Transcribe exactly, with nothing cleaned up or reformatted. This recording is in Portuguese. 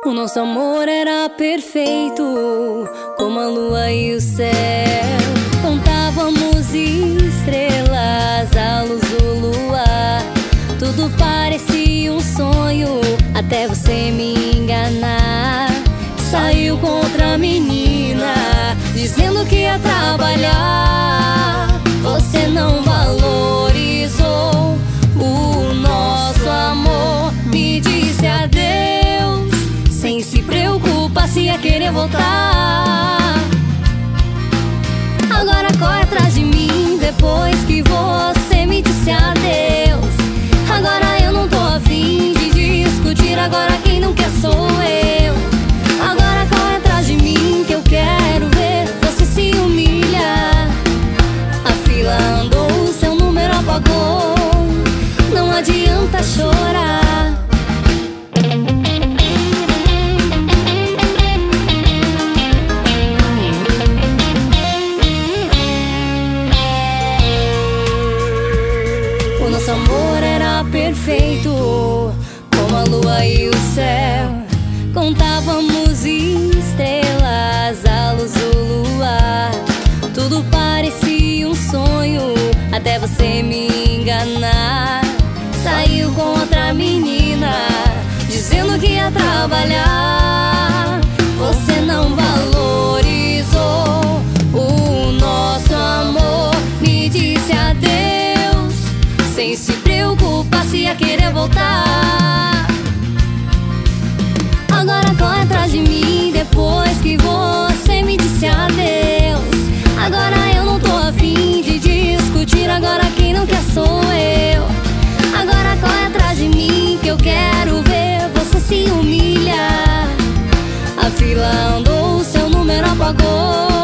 O nosso amor era perfeito, como a lua e o céu. Contávamos estrelas à luz do luar. Tudo parecia um sonho, até você me enganar. Saiu com outra menina, dizendo que ia trabalhar. Você não valorizou o nosso amor. Me disse adeus, sem se preocupar se ia querer voltar. Agora corre atrás de mim, depois que você me disse adeus. Agora eu não tô afim de discutir, agora quem não quer sou eu. Agora corre atrás de mim, que eu quero ver você se humilhar. A fila andou, seu número apagou, não adianta chorar. O nosso amor era perfeito, como a lua e o céu. Contávamos estrelas à luz do luar. Tudo parecia um sonho, até você me enganar. Saiu com outra menina, dizendo que ia trabalhar. Você não valorizou o nosso amor. Me disse adeus, sem se preocupar se ia querer voltar. Agora corre atrás de mim, depois que você me disse adeus. Agora eu não tô afim de discutir, agora quem não quer sou eu. Agora corre atrás de mim, que eu quero ver você se humilhar. A fila andou, seu número apagou,